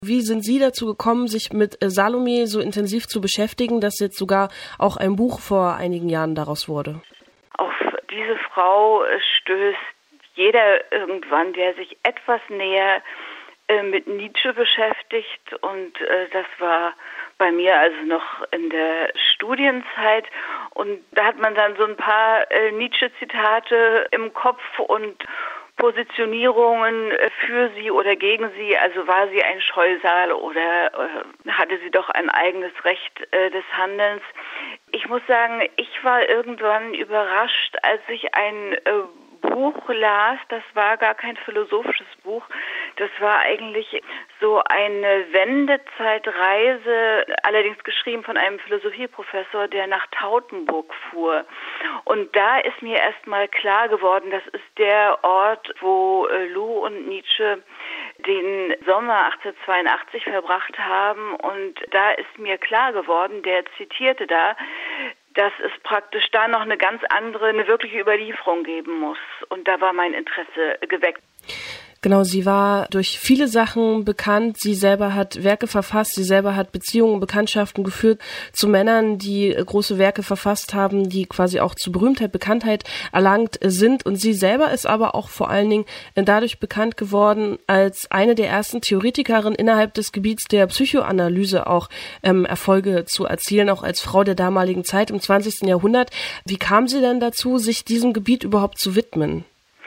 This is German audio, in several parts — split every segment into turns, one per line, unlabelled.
Wie sind Sie dazu gekommen, sich mit Salome so intensiv zu beschäftigen, dass jetzt sogar auch ein Buch vor einigen Jahren daraus wurde?
Auf diese Frau stößt jeder irgendwann, der sich etwas näher mit Nietzsche beschäftigt, und das war bei mir also noch in der Studienzeit, und da hat man dann so ein paar Nietzsche-Zitate im Kopf und Positionierungen für sie oder gegen sie, also war sie ein Scheusal oder hatte sie doch ein eigenes Recht des Handelns. Ich muss sagen, ich war irgendwann überrascht, als ich ein Buch las. Das war gar kein philosophisches Buch, das war eigentlich so eine Wendezeitreise, allerdings geschrieben von einem Philosophieprofessor, der nach Tautenburg fuhr. Und da ist mir erstmal klar geworden, das ist der Ort, wo Lou und Nietzsche den Sommer 1882 verbracht haben. Und da ist mir klar geworden, der zitierte da, dass es praktisch da noch eine ganz andere, eine wirkliche Überlieferung geben muss. Und da war mein Interesse geweckt.
Genau, sie war durch viele Sachen bekannt. Sie selber hat Werke verfasst, sie selber hat Beziehungen, Bekanntschaften geführt zu Männern, die große Werke verfasst haben, die quasi auch zu Berühmtheit, Bekanntheit erlangt sind. Und sie selber ist aber auch vor allen Dingen dadurch bekannt geworden, als eine der ersten Theoretikerinnen innerhalb des Gebiets der Psychoanalyse auch Erfolge zu erzielen, auch als Frau der damaligen Zeit im 20. Jahrhundert. Wie kam sie denn dazu, sich diesem Gebiet überhaupt zu widmen?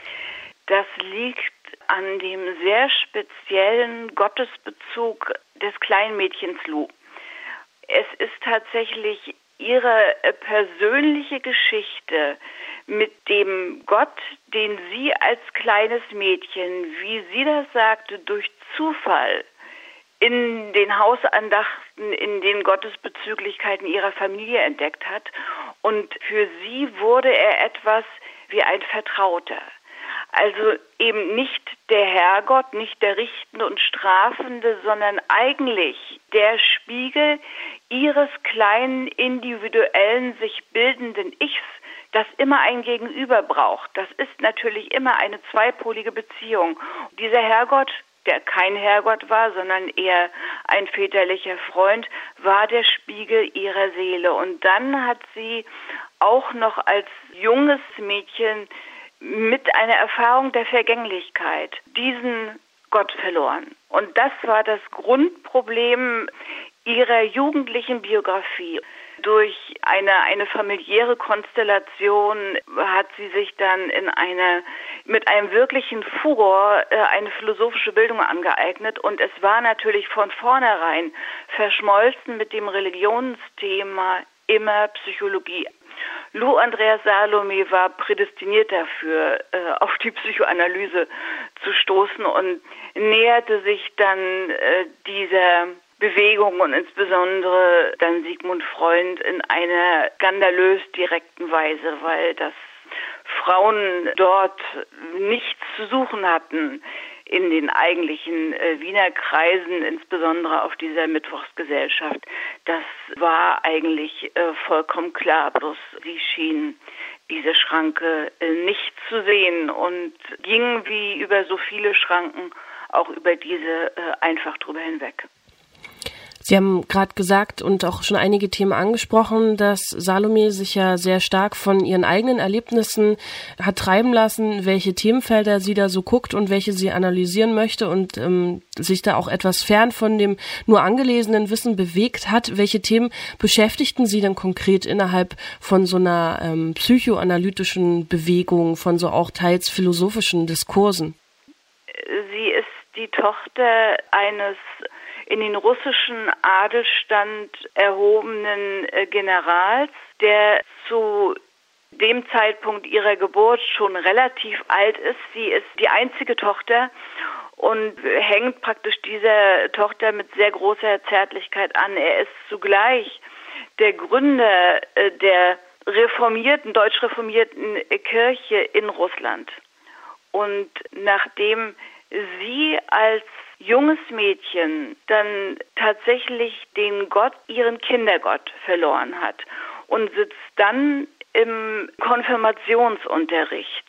Das liegt an dem sehr speziellen Gottesbezug des kleinen Mädchens Lou. Es ist tatsächlich ihre persönliche Geschichte mit dem Gott, den sie als kleines Mädchen, wie sie das sagte, durch Zufall in den Hausandachten, in den Gottesbezüglichkeiten ihrer Familie entdeckt hat. Und für sie wurde er etwas wie ein Vertrauter. Also eben nicht der Herrgott, nicht der Richtende und Strafende, sondern eigentlich der Spiegel ihres kleinen, individuellen, sich bildenden Ichs, das immer ein Gegenüber braucht. Das ist natürlich immer eine zweipolige Beziehung. Dieser Herrgott, der kein Herrgott war, sondern eher ein väterlicher Freund, war der Spiegel ihrer Seele. Und dann hat sie auch noch als junges Mädchen mit einer Erfahrung der Vergänglichkeit diesen Gott verloren. Und das war das Grundproblem ihrer jugendlichen Biografie. Durch eine familiäre Konstellation hat sie sich dann mit einem wirklichen Furor eine philosophische Bildung angeeignet, und es war natürlich von vornherein verschmolzen mit dem Religionsthema immer Psychologie. Lou Andrea Salome war prädestiniert dafür, auf die Psychoanalyse zu stoßen, und näherte sich dann dieser Bewegung und insbesondere dann Sigmund Freud in einer skandalös direkten Weise, weil das Frauen dort nichts zu suchen hatten in den eigentlichen Wiener Kreisen, insbesondere auf dieser Mittwochsgesellschaft. Das war eigentlich vollkommen klar, bloß sie schien diese Schranke nicht zu sehen und ging wie über so viele Schranken auch über diese einfach drüber hinweg.
Sie haben gerade gesagt und auch schon einige Themen angesprochen, dass Salome sich ja sehr stark von ihren eigenen Erlebnissen hat treiben lassen, welche Themenfelder sie da so guckt und welche sie analysieren möchte und sich da auch etwas fern von dem nur angelesenen Wissen bewegt hat. Welche Themen beschäftigten Sie denn konkret innerhalb von so einer psychoanalytischen Bewegung, von so auch teils philosophischen Diskursen?
Sie ist die Tochter eines in den russischen Adelstand erhobenen Generals, der zu dem Zeitpunkt ihrer Geburt schon relativ alt ist. Sie ist die einzige Tochter und hängt praktisch dieser Tochter mit sehr großer Zärtlichkeit an. Er ist zugleich der Gründer der deutsch reformierten Kirche in Russland. Und nachdem sie als junges Mädchen dann tatsächlich den Gott, ihren Kindergott, verloren hat und sitzt dann im Konfirmationsunterricht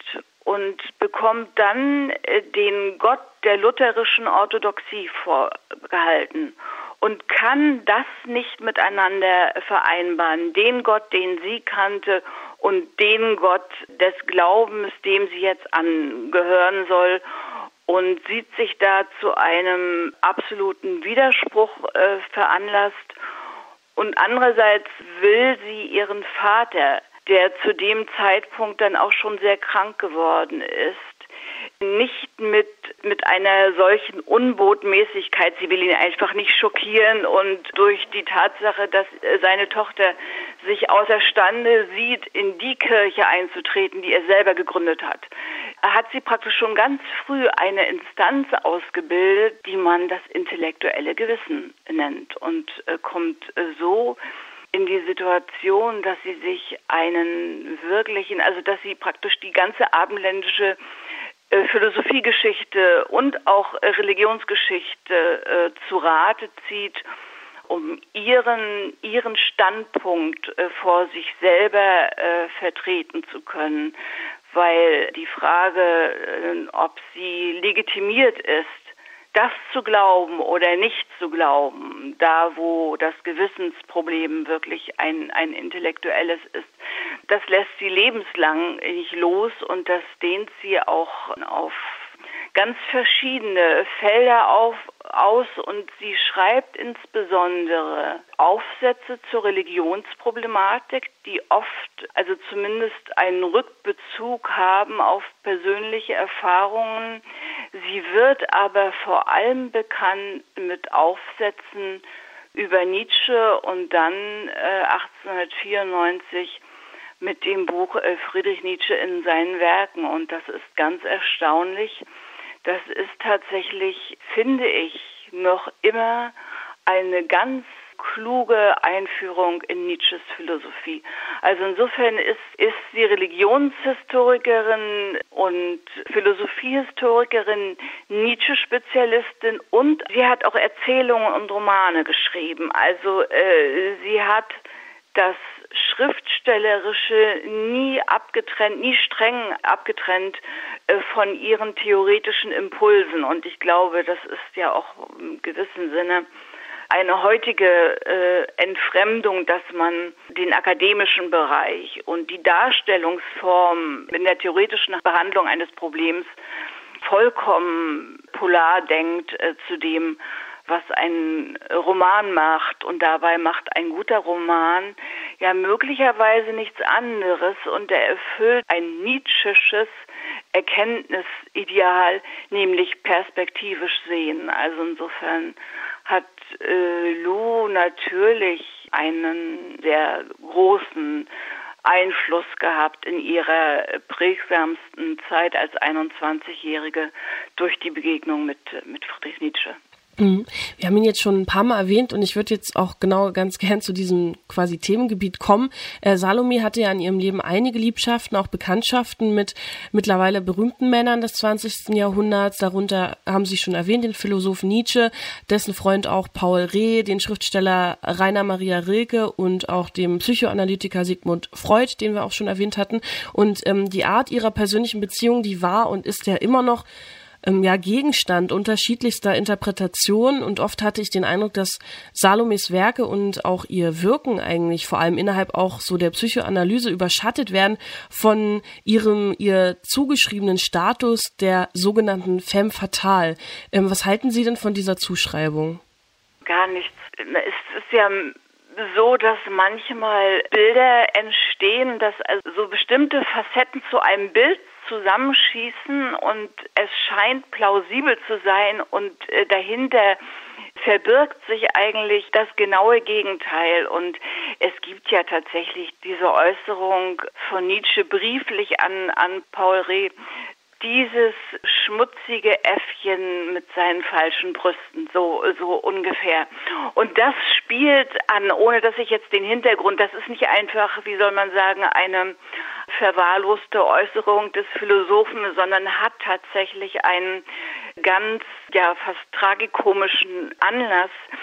und bekommt dann den Gott der lutherischen Orthodoxie vorgehalten und kann das nicht miteinander vereinbaren. Den Gott, den sie kannte, und den Gott des Glaubens, dem sie jetzt angehören soll, und sieht sich da zu einem absoluten Widerspruch veranlasst. Und andererseits will sie ihren Vater, der zu dem Zeitpunkt dann auch schon sehr krank geworden ist, nicht mit einer solchen Unbotmäßigkeit, sie will ihn einfach nicht schockieren, und durch die Tatsache, dass seine Tochter sich außerstande sieht, in die Kirche einzutreten, die er selber gegründet hat, hat sie praktisch schon ganz früh eine Instanz ausgebildet, die man das intellektuelle Gewissen nennt, und kommt so in die Situation, dass sie sich einen wirklichen, also dass sie praktisch die ganze abendländische Philosophiegeschichte und auch Religionsgeschichte zu Rate zieht, um ihren Standpunkt vor sich selber vertreten zu können, weil die Frage, ob sie legitimiert ist, das zu glauben oder nicht zu glauben, da wo das Gewissensproblem wirklich ein intellektuelles ist, das lässt sie lebenslang nicht los, und das dehnt sie auch auf ganz verschiedene Felder aus, und sie schreibt insbesondere Aufsätze zur Religionsproblematik, die oft, also zumindest einen Rückbezug haben auf persönliche Erfahrungen. Sie wird aber vor allem bekannt mit Aufsätzen über Nietzsche und dann 1894 mit dem Buch Friedrich Nietzsche in seinen Werken. Und das ist ganz erstaunlich. Das ist tatsächlich, finde ich, noch immer eine ganz kluge Einführung in Nietzsches Philosophie. Also insofern ist sie Religionshistorikerin und Philosophiehistorikerin, Nietzsche-Spezialistin, und sie hat auch Erzählungen und Romane geschrieben. Also sie hat das Schriftstellerische nie streng abgetrennt von ihren theoretischen Impulsen. Und ich glaube, das ist ja auch im gewissen Sinne eine heutige Entfremdung, dass man den akademischen Bereich und die Darstellungsform in der theoretischen Behandlung eines Problems vollkommen polar denkt zu dem, was ein Roman macht. Und dabei macht ein guter Roman ja möglicherweise nichts anderes, und er erfüllt ein Nietzschesches Erkenntnisideal, nämlich perspektivisch sehen. Also insofern hat Lou natürlich einen sehr großen Einfluss gehabt in ihrer prägsamsten Zeit als 21-Jährige durch die Begegnung mit Friedrich Nietzsche.
Wir haben ihn jetzt schon ein paar Mal erwähnt, und ich würde jetzt auch genau ganz gern zu diesem quasi Themengebiet kommen. Salome hatte ja in ihrem Leben einige Liebschaften, auch Bekanntschaften mit mittlerweile berühmten Männern des 20. Jahrhunderts. Darunter haben Sie schon erwähnt, den Philosophen Nietzsche, dessen Freund auch Paul Reh, den Schriftsteller Rainer Maria Rilke und auch dem Psychoanalytiker Sigmund Freud, den wir auch schon erwähnt hatten. Und die Art ihrer persönlichen Beziehung, die war und ist ja immer noch Gegenstand unterschiedlichster Interpretationen, und oft hatte ich den Eindruck, dass Salomes Werke und auch ihr Wirken eigentlich vor allem innerhalb auch so der Psychoanalyse überschattet werden von ihr zugeschriebenen Status der sogenannten Femme fatale. Was halten Sie denn von dieser Zuschreibung?
Gar nichts. Es ist ja so, dass manchmal Bilder entstehen, dass also so bestimmte Facetten zu einem Bild zusammenschießen, und es scheint plausibel zu sein, und dahinter verbirgt sich eigentlich das genaue Gegenteil. Und es gibt ja tatsächlich diese Äußerung von Nietzsche brieflich an Paul Reh: dieses schmutzige Äffchen mit seinen falschen Brüsten, so ungefähr. Und das spielt an, ohne dass ich jetzt den Hintergrund, das ist nicht einfach, wie soll man sagen, eine verwahrloste Äußerung des Philosophen, sondern hat tatsächlich einen ganz, fast tragikomischen Anlass.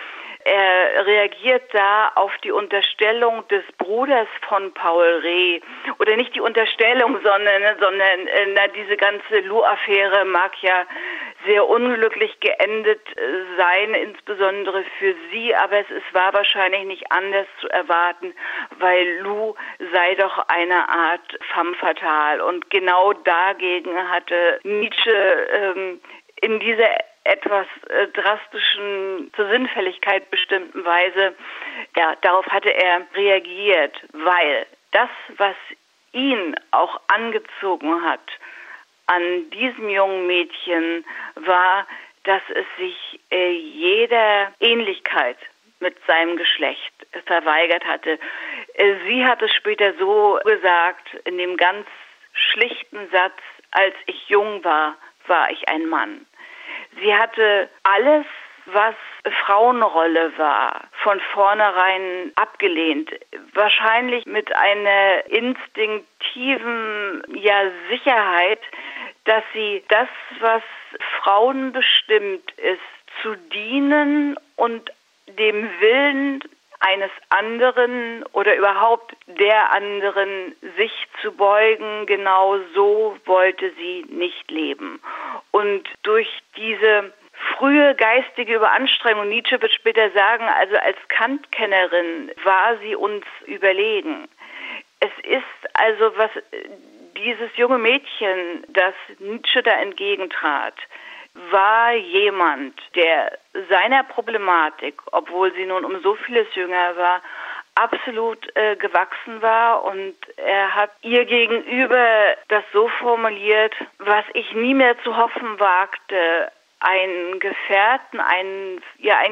Er reagiert da auf die Unterstellung des Bruders von Paul Reh. Oder nicht die Unterstellung, sondern diese ganze Lou-Affäre mag ja sehr unglücklich geendet sein, insbesondere für sie, aber es war wahrscheinlich nicht anders zu erwarten, weil Lou sei doch eine Art femme fatale. Und genau dagegen hatte Nietzsche in dieser etwas drastischen, zur Sinnfälligkeit bestimmten Weise, darauf hatte er reagiert, weil das, was ihn auch angezogen hat an diesem jungen Mädchen, war, dass es sich jeder Ähnlichkeit mit seinem Geschlecht verweigert hatte. Sie hat es später so gesagt, in dem ganz schlichten Satz: Als ich jung war, war ich ein Mann. Sie hatte alles, was Frauenrolle war, von vornherein abgelehnt. Wahrscheinlich mit einer instinktiven Sicherheit, dass sie das, was Frauen bestimmt ist, zu dienen und dem Willen eines anderen oder überhaupt der anderen sich zu beugen, genau so wollte sie nicht leben. Und durch diese frühe geistige Überanstrengung, Nietzsche wird später sagen, also als Kant-Kennerin war sie uns überlegen. Es ist also, was dieses junge Mädchen, das Nietzsche da entgegentrat, war jemand, der seiner Problematik, obwohl sie nun um so vieles jünger war, absolut gewachsen war, und er hat ihr gegenüber das so formuliert: Was ich nie mehr zu hoffen wagte, einen Gefährten, einen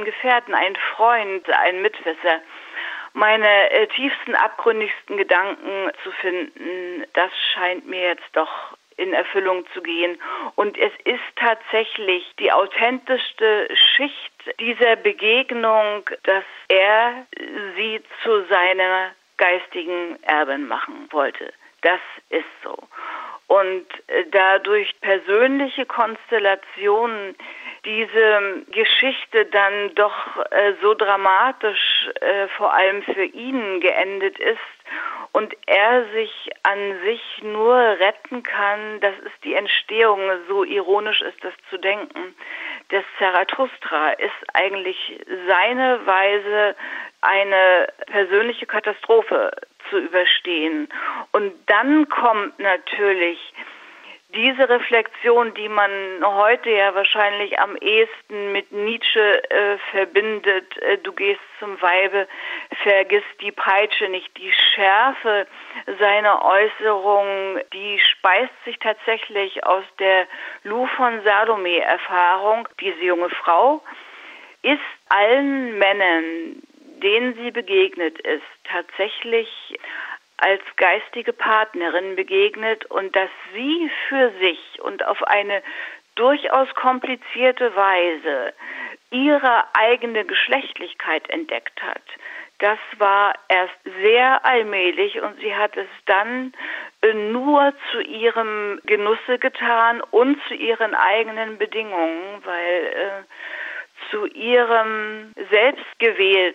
Freund, einen Mitwisser, meine tiefsten, abgründigsten Gedanken zu finden, das scheint mir jetzt doch in Erfüllung zu gehen. Und es ist tatsächlich die authentischste Schicht dieser Begegnung, dass er sie zu seiner geistigen Erbin machen wollte. Das ist so. Und dadurch persönliche Konstellationen diese Geschichte dann doch so dramatisch vor allem für ihn geendet ist und er sich an sich nur retten kann, das ist die Entstehung, so ironisch ist das zu denken, des Zarathustra, ist eigentlich seine Weise, eine persönliche Katastrophe zu überstehen. Und dann kommt natürlich diese Reflexion, die man heute ja wahrscheinlich am ehesten mit Nietzsche verbindet: Du gehst zum Weibe, vergiss die Peitsche nicht. Die Schärfe seiner Äußerung, die speist sich tatsächlich aus der Lou von Salome-Erfahrung. Diese junge Frau ist allen Männern, denen sie begegnet ist, tatsächlich als geistige Partnerin begegnet, und dass sie für sich und auf eine durchaus komplizierte Weise ihre eigene Geschlechtlichkeit entdeckt hat. Das war erst sehr allmählich, und sie hat es dann nur zu ihrem Genusse getan und zu ihren eigenen Bedingungen, weil zu ihrem selbstgewählten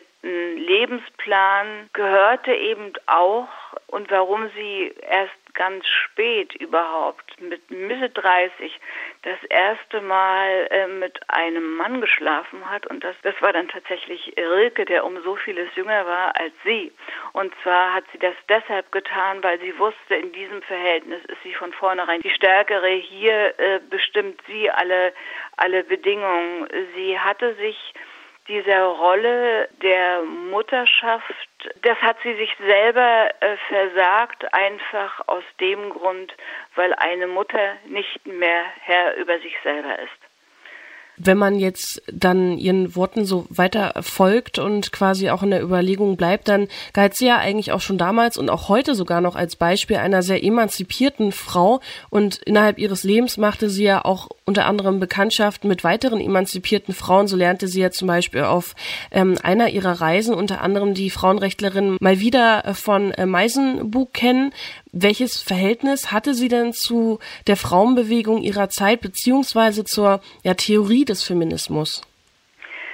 Lebensplan gehörte eben auch, und warum sie erst ganz spät überhaupt, mit Mitte 30, das erste Mal mit einem Mann geschlafen hat, und das war dann tatsächlich Rilke, der um so vieles jünger war als sie. Und zwar hat sie das deshalb getan, weil sie wusste, in diesem Verhältnis ist sie von vornherein die Stärkere, hier bestimmt sie alle Bedingungen. Sie hatte sich dieser Rolle der Mutterschaft, das hat sie sich selber versagt, einfach aus dem Grund, weil eine Mutter nicht mehr Herr über sich selber ist.
Wenn man jetzt dann ihren Worten so weiter folgt und quasi auch in der Überlegung bleibt, dann galt sie ja eigentlich auch schon damals und auch heute sogar noch als Beispiel einer sehr emanzipierten Frau, und innerhalb ihres Lebens machte sie ja auch unter anderem Bekanntschaft mit weiteren emanzipierten Frauen. So lernte sie ja zum Beispiel auf einer ihrer Reisen unter anderem die Frauenrechtlerin Malvida von Meisenbug kennen. Welches Verhältnis hatte sie denn zu der Frauenbewegung ihrer Zeit beziehungsweise zur Theorie des Feminismus?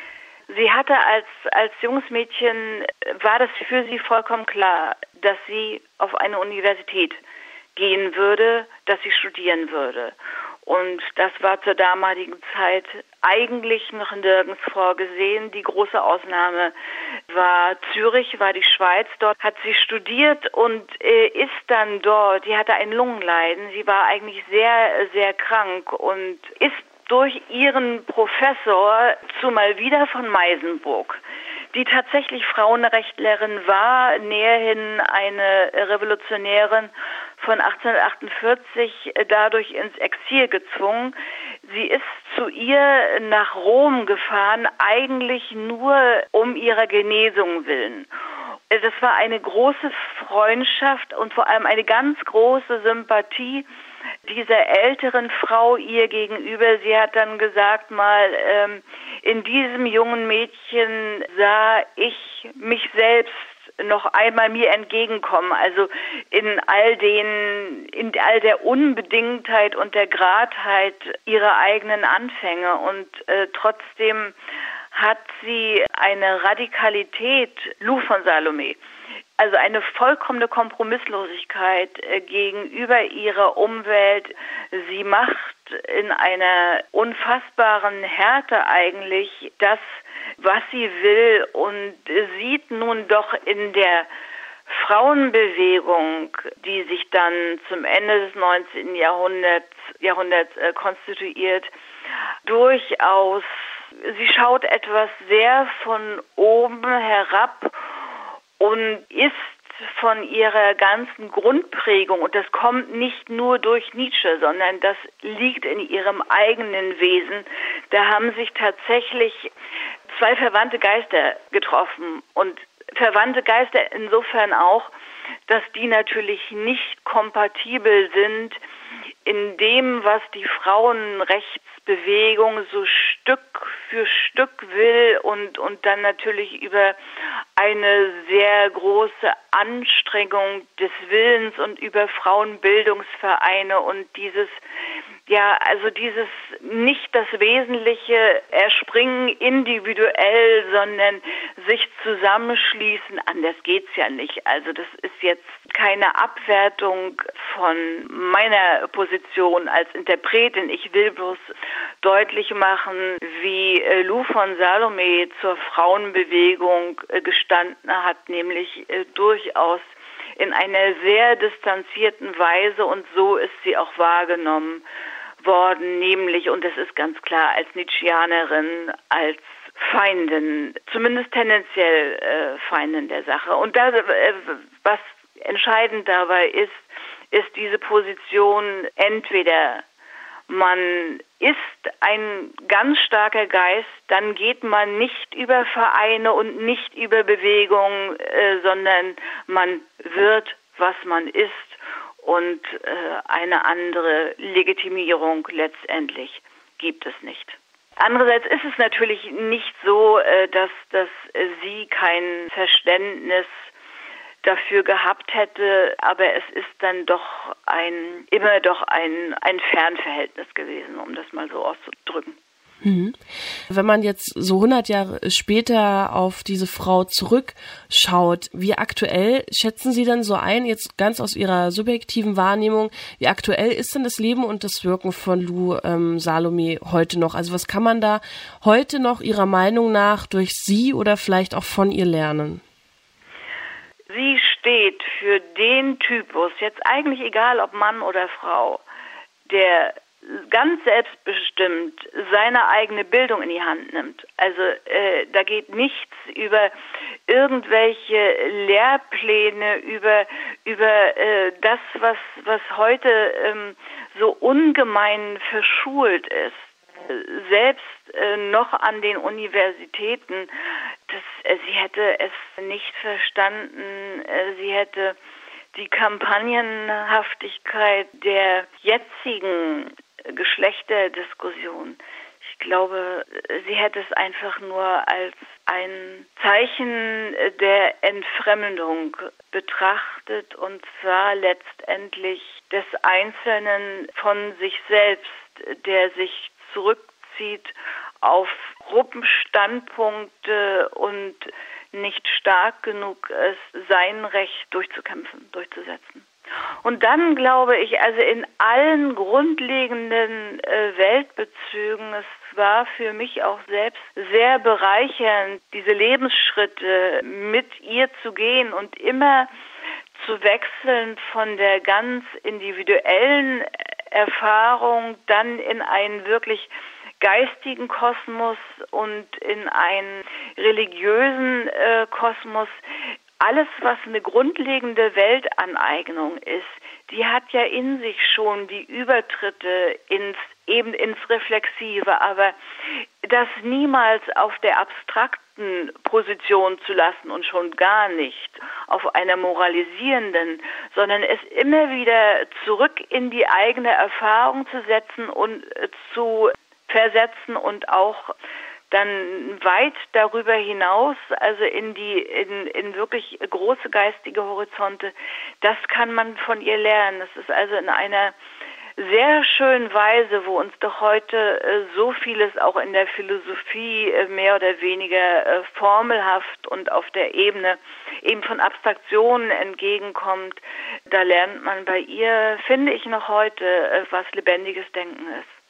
Sie hatte als junges Mädchen, war das für sie vollkommen klar, dass sie auf eine Universität gehen würde, dass sie studieren würde. Und das war zur damaligen Zeit eigentlich noch nirgends vorgesehen. Die große Ausnahme war Zürich, war die Schweiz. Dort hat sie studiert und ist dann dort. Sie hatte ein Lungenleiden. Sie war eigentlich sehr, sehr krank und ist durch ihren Professor zu Malvida von Meisenburg, die tatsächlich Frauenrechtlerin war, näherhin eine Revolutionärin von 1848, dadurch ins Exil gezwungen. Sie ist zu ihr nach Rom gefahren, eigentlich nur um ihrer Genesung willen. Das war eine große Freundschaft und vor allem eine ganz große Sympathie dieser älteren Frau ihr gegenüber. Sie hat dann gesagt mal, in diesem jungen Mädchen sah ich mich selbst noch einmal mir entgegenkommen, also in all der Unbedingtheit und der Gradheit ihrer eigenen Anfänge und trotzdem hat sie eine Radikalität, Lou von Salome, also eine vollkommene Kompromisslosigkeit gegenüber ihrer Umwelt. Sie macht in einer unfassbaren Härte eigentlich das, was sie will und sieht nun doch in der Frauenbewegung, die sich dann zum Ende des 19. Jahrhunderts konstituiert, durchaus, sie schaut etwas sehr von oben herab und ist von ihrer ganzen Grundprägung, und das kommt nicht nur durch Nietzsche, sondern das liegt in ihrem eigenen Wesen. Da haben sich tatsächlich zwei verwandte Geister getroffen und verwandte Geister insofern auch, dass die natürlich nicht kompatibel sind in dem, was die Frauenrechtsbewegung so Stück für Stück will und dann natürlich über eine sehr große Anstrengung des Willens und über Frauenbildungsvereine und dieses nicht das Wesentliche erspringen individuell, sondern sich zusammenschließen. Anders geht's ja nicht. Also das ist jetzt keine Abwertung von meiner Position als Interpretin. Ich will bloß deutlich machen, wie Lou von Salome zur Frauenbewegung gestanden hat, nämlich durchaus in einer sehr distanzierten Weise, und so ist sie auch wahrgenommen worden, nämlich, und das ist ganz klar, als Nietzscheanerin, als Feindin, zumindest tendenziell Feindin der Sache. Und das, was entscheidend dabei ist diese Position, entweder man ist ein ganz starker Geist, dann geht man nicht über Vereine und nicht über Bewegungen, sondern man wird, was man ist, und eine andere Legitimierung letztendlich gibt es nicht. Andererseits ist es natürlich nicht so, dass sie kein Verständnis dafür gehabt hätte, aber es ist dann doch immer ein Fernverhältnis gewesen, um das mal so auszudrücken.
Wenn man jetzt so 100 Jahre später auf diese Frau zurückschaut, wie aktuell schätzen Sie denn so ein, jetzt ganz aus Ihrer subjektiven Wahrnehmung, wie aktuell ist denn das Leben und das Wirken von Lou Salome heute noch? Also was kann man da heute noch Ihrer Meinung nach durch sie oder vielleicht auch von ihr lernen?
Sie steht für den Typus, jetzt eigentlich egal ob Mann oder Frau, der ganz selbstbestimmt seine eigene Bildung in die Hand nimmt. Also da geht nichts über irgendwelche Lehrpläne, über das, was heute so ungemein verschult ist. Selbst noch an den Universitäten, sie hätte es nicht verstanden, sie hätte die Kampagnenhaftigkeit der jetzigen Geschlechterdiskussion, ich glaube, sie hätte es einfach nur als ein Zeichen der Entfremdung betrachtet, und zwar letztendlich des Einzelnen von sich selbst, der sich zurückzieht auf Gruppenstandpunkte und nicht stark genug ist, sein Recht durchzusetzen. Und dann glaube ich, also in allen grundlegenden Weltbezügen, es war für mich auch selbst sehr bereichernd, diese Lebensschritte mit ihr zu gehen und immer zu wechseln von der ganz individuellen Erfahrung dann in einen wirklich geistigen Kosmos und in einen religiösen Kosmos. Alles, was eine grundlegende Weltaneignung ist, die hat ja in sich schon die Übertritte ins Reflexive, aber das niemals auf der abstrakten Position zu lassen und schon gar nicht auf einer moralisierenden, sondern es immer wieder zurück in die eigene Erfahrung zu setzen und zu versetzen und auch dann weit darüber hinaus, also in wirklich große geistige Horizonte, das kann man von ihr lernen. Das ist also in einer sehr schönen Weise, wo uns doch heute so vieles auch in der Philosophie mehr oder weniger formelhaft und auf der Ebene eben von Abstraktionen entgegenkommt. Da lernt man bei ihr, finde ich noch heute, was lebendiges Denken ist.